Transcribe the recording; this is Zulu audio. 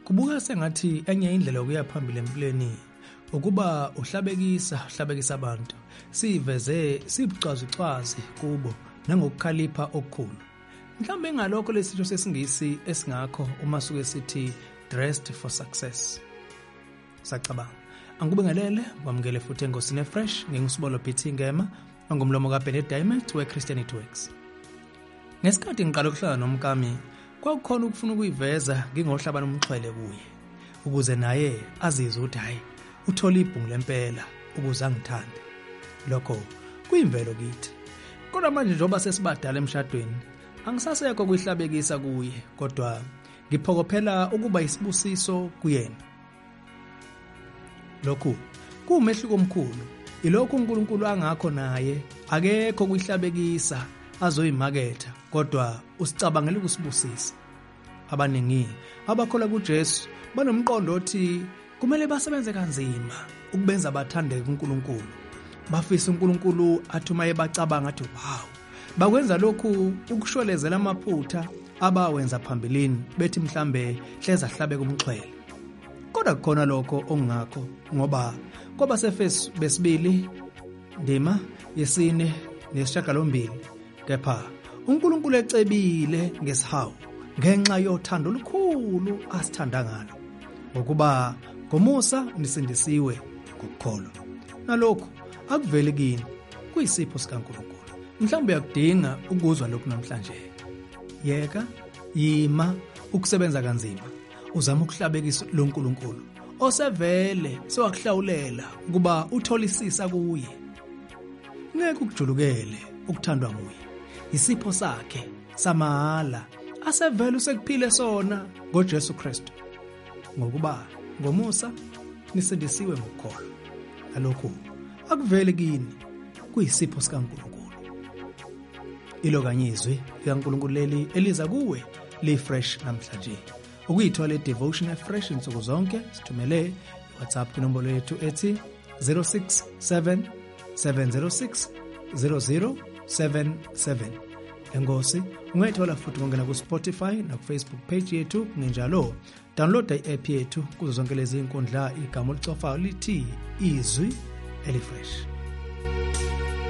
Kubuka sengathi enye indlela yokuya phambili empilweni ukuba uhlabekisa abantu, siveze sibucwazicwazi kubo nangokukhalipha okukhulu. Mhlawumbe ngalokho lesitho sesingisi esingakho uma suke sithi dressed for success. Sacabanga angikubingelele kwamukele futhi engosini fresh ngingusibolo Phithi Ngema ongumlomo kaBennett Diamond weChristianity Works. Ngesikhathi ngiqala ukuhlala nomkami kwakukhona ukufuna ukuyiveza ngingohlabana umxhwele kuye ukuze naye azizwe ukuthi hayi uthola ibhungu lempela ukuze angithande. Lokho kuyimvelo kithi. Kodwa manje njengoba sesibadala emshadweni angisasekho kuyihlabekisa kuye kodwa ngiphokophela ukuba isibusiso kuyena. Lokhu kuumehluko omkhulu. Ilokhu uNkulunkulu angakho naye akekho kuyihlabekisa azoyimaketha kodwa usicabangela ukusibusisa. Abaningi abakholwa kuJesu banomqondo othi kumele basebenze kanzima ukubenza bathandeke uNkulunkulu. Bafisa uNkulunkulu athuma ebacabanga athi wow. Bakwenza lokhu ukushwelezela amaphutha abawenza phambilini bethi mhlambe hleza hlabeka umxhwele. Kodwa kukhona lokho ongakho ngoba kwaba seFesu besibili ndima yesine nesishagalombili kepha uNkulunkulu ecebile ngesihawu ngenxa yothando olukhulu asithanda ngalo ngokuba ngomusa nisindisiwe ngokukholwa. Nalokho akuveli kini kuyisipho sikaNkulunkulu. Mhlawumbe uyakudinga ukuzwa lokhu namhlanje. Yeka yima ukusebenza kanzima uzama ukuhlabekisa lo nkulunkulu osevele sewakuhlawulela ukuba utholisisa kuye. Ngeke ukujulukele ukuthandwa nguye. Isipho sakhe samahala asevele usekuphile sona ngoJesu Kristu ngokuba ngomusa nisindisiwe ngokukholwa. Alokho akuveli kini kuyisipho sikaNkulunkulu. Ilokanyizwi likaNkulunkulu leli eliza kuwe li-fresh namhlanje. Ukuyithola i-devotion fresh insuku zonke sithumele WhatsApp kunombolo yethu ethi 067 706 0077. Enkosi ungayithola futhi ngongena ku Spotify na ku Facebook page yethu kunjalo download i-app yethu kuzo zonke lezi inkundla igama olicofayo lithi izwi elifresh.